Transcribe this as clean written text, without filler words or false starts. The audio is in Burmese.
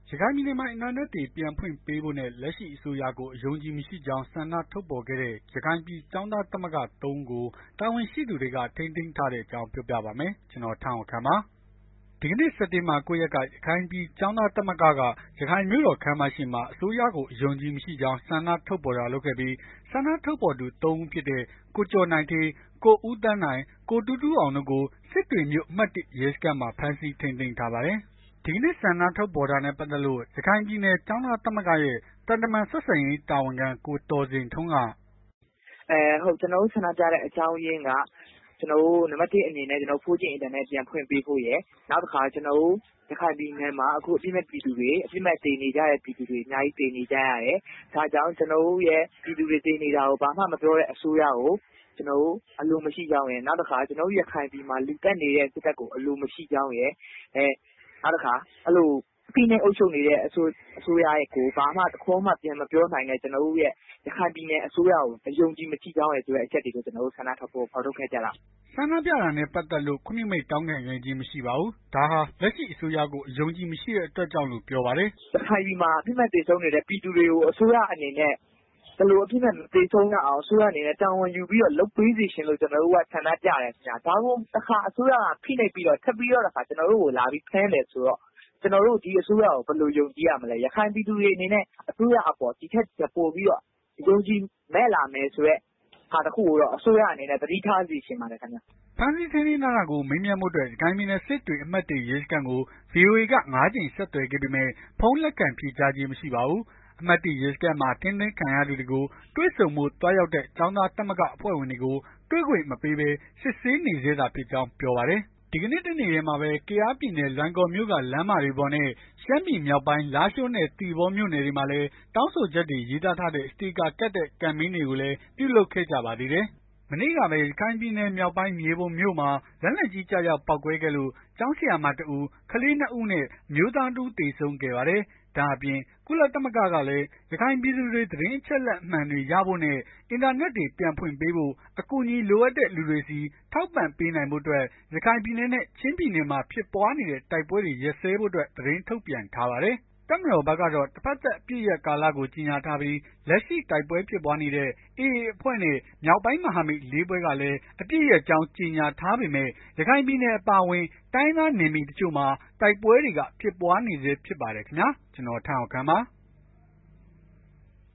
ရခိုင်ပြည်နယ်မှာ အင်တာနက်တွေ ပြန်ဖွင့်ပေးဖို့နဲ့ လက်ရှိအစိုးရကို အယုံအကြည်မရှိကြောင်း ဆန္ဒထုတ်ဖော်ခဲ့တဲ့ ရခိုင်ပြည်ကျောင်းသားသမဂ္ဂ ၃ ဦးကို တာဝန်ရှိသူတွေက ထိန်းသိမ်းထားတဲ့အကြောင်း ပြောပြပါမယ်။ ဗွီအိုအေမြန်မာပိုင်းသတင်းထောက် ကိုထက်အောင်ခန့်က သတင်းပေးပို့ထားပါတယ်။ ဒီကနေ့ စက်တင်ဘာ ၉ ရက်က ရခိုင်ပြည်ကျောင်းသားသမဂ္ဂက ရခိုင်မြို့တော်ခန်းမရှေ့မှာ အစိုးရကို အယုံအကြည်မရှိကြောင်း ဆန္ဒထုတ်ဖော်တာလုပ်ခဲ့ပြီး ဆန္ဒထုတ်ဖော်သူ ၃ ဦးဖြစ်တဲ့ ကိုကျော်နိုင်ဌေး၊ ကိုဦးသန်းနိုင်၊ ကိုတူးတူးအောင်တို့ကို စစ်တွေမြို့ အမှတ် ရဲစခန်းမှာ ဖမ်းဆီးထိန်းသိမ်းထားပါတယ်။ ဒီကနေ့ ဆန္ဒထုတ်ဖော်တာနဲ့ ပတ်သက်လို့ ရခိုင်ပြည်နယ် ကျောင်းသားသမဂ္ဂရဲ့ သံတမန်ဆက်ဆံရေးတာဝန်ခံ ကိုသော်ဇင်ထွန်းကကျွန်တော်တို့ ဆန္ဒပြတဲ့ အကြောင်းရင်းက နံပတ် 1 အနေနဲ့ 4G အင်တာနက် ပြန်ဖွင့်ပေးဖို့ရယ်။ နောက်တခါ ကျွန်တော်တို့ ရခိုင်ပြည်နယ်မှာ အခုအပြစ်မဲ့ပြည်သူတွေ အသေနေကြတဲ့ ပြည်သူတွေ အများကြီးသေနေကြရတယ်။ ဒါကြောင့် ကျွန်တော်တို့ရဲ့ ပြည်သူတွေသေနေတာကို ဘာမှမပြောတဲ့ အစိုးရကို ကျွန်တော်တို့ အလိုမရှိကြောင်းရယ်။ နောက်တခါ ကျွန်တော်တို့ ရခိုင်ပြည်မှာ လူသတ်နေတဲ့ စစ်တပ်ကို အလိုမရှိကြောင်းရယ်။ နောက်တခါ ဖိနှိပ်အုပ်ချုပ်နေတဲ့ အစိုးရကို ဘာမှတခွန်းမှ ပြန်မပြောနိုင်တဲ့ ကျွန်တော်တို့ရဲ့ ရခိုင်ပြည်နယ် အစိုးရကို အယုံအကြည်မရှိကြောင်းရယ်ဆိုတဲ့ အချက်တွေကို ကျွန်တော်တို့ ဆန္ဒဖော်ထုတ်ခဲ့ကြတာ။ " ဆန္ဒပြတာနဲ့ ပတ်သက်လို့ ခွင့်ပြုမိန့်တောင်းခံခဲ့ခြင်း မရှိပါဘူး။ ဒါဟာ လက်ရှိအစိုးရကို အယုံအကြည်မရှိတဲ့အတွက်ကြောင့်လို့ ပြောပါတယ်။ "ရခိုင်ပြည်မှာ အပြစ်မဲ့သေဆုံးနေတဲ့ ပြည်သူတွေကို အစိုးရအနေနဲ့ ဒီလိုအပြစ်မဲ့ မသေဆုံးရအောင် အစိုးရအနေနဲ့ တာဝန်ယူပြီးတော့ လုပ်ပေးစေချင်လို့ ကျွန်တော်တို့က ဆန္ဒပြတယ်ခင်ဗျ။ ဒါကို တခါ အစိုးရက ဖိနှိပ်ပြီးတော့ ထပ်ပြီးတော့ ကျွန်တော်တို့ကို လာပြီးဖမ်းတယ်ဆိုတော့ ကျွန်တော်တို့ ဒီအစိုးရကို ဘယ်လိုယုံကြည်ရမလဲ။ ရခိုင်ပြည်သူတွေအနေနဲ့ အစိုးရအပေါ် ဒီထက်ပိုပြီးတော့ အယုံအကြည်မဲ့လာမယ်ဆိုတဲ့ ဟာတခုကိုတော့ အစိုးရအနေနဲ့ သတိထားစေချင်ပါတယ်ခင်ဗျ။ " ဖမ်းဆီးထိန်းသိမ်းထားတာကို မေးမြန်းဖို့အတွက် ရခိုင်ပြည်နယ် စစ်တွေ အမှတ် ရဲစခန်းကို ဗွီအိုအေက ၅ ကြိမ်ဆက်သွယ်ခဲ့ပေမဲ့ ဖုန်းလက်ခံဖြေကြားခြင်း မရှိပါဘူး။ အမှတ် ရဲစခန်းမှာ ထိန်းသိမ်းခံရသူတွေကို တွေ့ဆုံဖို့ သွားရောက်တဲ့ ကျောင်းသားသမဂ္ဂအဖွဲ့ဝင်တွေကို တွေ့ခွင့်မပေးဘဲ စစ်ဆေးနေဆဲသာဖြစ်ကြောင်း ပြောပါတယ်။ ဒီကနေ့ တနေ့တည်းမှာပဲ ကယားပြည်နယ် လွိုင်ကော်မြို့က လမ်းမတွေပေါ်နဲ့ ရှမ်းပြည်မြောက်ပိုင်း လားရှိုးနဲ့ သီပေါမြို့နယ်တွေမှာလည်း တောင်းဆိုချက်တွေ ရေးသားထားတဲ့ စတေကာကပ်တဲ့ ကမ်ပိန်းတွေကိုလည်း ပြုလုပ်ခဲ့ကြပါသေးတယ်။ မနေ့ကပဲ ရခိုင်ပြည်နယ်မြောက်ပိုင်း မြေပုံမြို့မှာ လက်နက်ကြီး ကျရောက်ပေါက်ကွဲခဲ့လို့ ကျောင်းဆရာမ ၁ ဦး ကလေး ၂ ဦးနဲ့ အမျိုးသား ၁ ဦး သေဆုံးခဲ့ပါတယ်။ ဒါ့အပြင် ကုလသမဂ္ဂကလည်း ရခိုင်ပြည်သူတွေ သတင်းအချက်အလက် အမှန်တွေရဖို့နဲ့ အင်တာနက်တွေ ပြန်ဖွင့်ပေးဖို့ အကူအညီလိုအပ်တဲ့လူတွေဆီ ထောက်ပံ့ပေးနိုင်ဖို့အတွက် ရခိုင်ပြည်နယ်နဲ့ ချင်းပြည်နယ်မှာ ဖြစ်ပွားနေတဲ့ တိုက်ပွဲတွေ ရပ်စဲဖို့အတွက် သတင်းထုတ်ပြန်ထားပါတယ်။ တပ်မတော်ဘက်ကတော့ တဖက်သတ် အပစ်ရပ်ကာလကို ကြေညာထားပြီး လက်ရှိတိုက်ပွဲဖြစ်ပွားနေတဲ့ AA အဖွဲ့နဲ့ မြောက်ပိုင်းမဟာမိတ် ၄ ဖွဲ့ကလည်း အပစ်ရပ်ကြောင်း ကြေညာထားပေမဲ့ ရခိုင်ပြည်နယ် အပါအဝင် တိုင်းရင်းသားနယ်မြေတချို့မှာ တိုက်ပွဲတွေက ဖြစ်ပွားနေဆဲဖြစ်ပါတယ်ခင်ဗျာ။ ကျွန်တော်ထက်အောင်ခန့်ပါ။